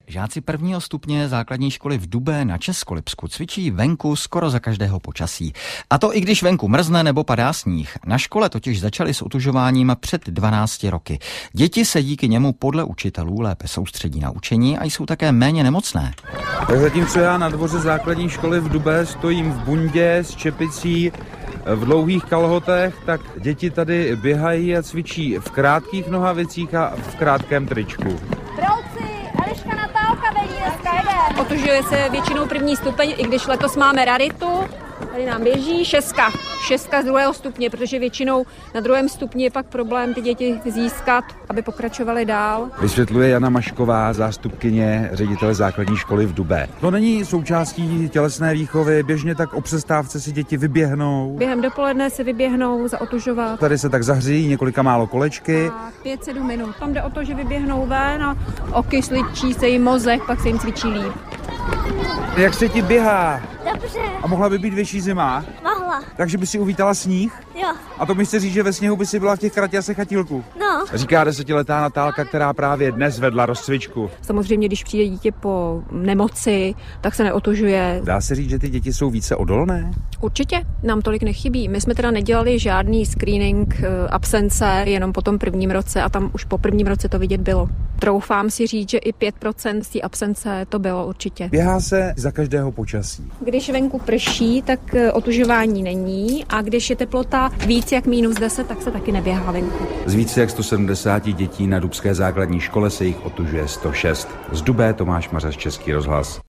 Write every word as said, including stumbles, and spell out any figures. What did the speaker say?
Žáci prvního stupně základní školy v Dubé na Českolipsku cvičí venku skoro za každého počasí. A to i když venku mrzne nebo padá sníh. Na škole totiž začali s otužováním před dvanácti roky. Děti se díky němu podle učitelů lépe soustředí na učení a jsou také méně nemocné. Tak zatímco já na dvoře základní školy v Dubé stojím v bundě s čepicí v dlouhých kalhotech, tak děti tady běhají a cvičí v krátkých nohavicích a v krátkém tričku. Otužuje se většinou první stupeň, i když letos máme raritu. Tady nám běží šestka. Šestka z druhého stupně, protože většinou na druhém stupni je pak problém ty děti získat, aby pokračovaly dál. Vysvětluje Jana Mašková, zástupkyně ředitele základní školy v Dubé. To není součástí tělesné výchovy, běžně tak o přestávce si děti vyběhnou. Během dopoledne si vyběhnou zaotužovat. Tady se tak zahřejí několika málo kolečky. pět sedm minut. Tam jde o to, že vyběhnou ven a okysličí se jim mozek, pak se jim cvičí líp. Jak se ti běhá? Dobře. A mohla by být větší zima? Mohla. Takže by si uvítala sníh? Jo. A to mi chce říct, že ve sněhu by si byla v těch kraťasech a tílku? No. Říká desetiletá Natálka, která právě dnes vedla rozcvičku. Samozřejmě, když přijde dítě po nemoci, tak se neotužuje. Dá se říct, že ty děti jsou více odolné? Určitě, nám tolik nechybí. My jsme teda nedělali žádný screening absence, jenom po tom prvním roce a tam už po prvním roce to vidět bylo. Troufám si říct, že i pět procent z té absence to bylo určitě. Běhá se za každého počasí. Když venku prší, tak otužování není a když je teplota víc jak minus deset, tak se taky neběhá venku. Z více jak sto sedmdesáti dětí na dubské základní škole se jich otužuje sto šest. Z Dubé Tomáš Mařez, Český rozhlas.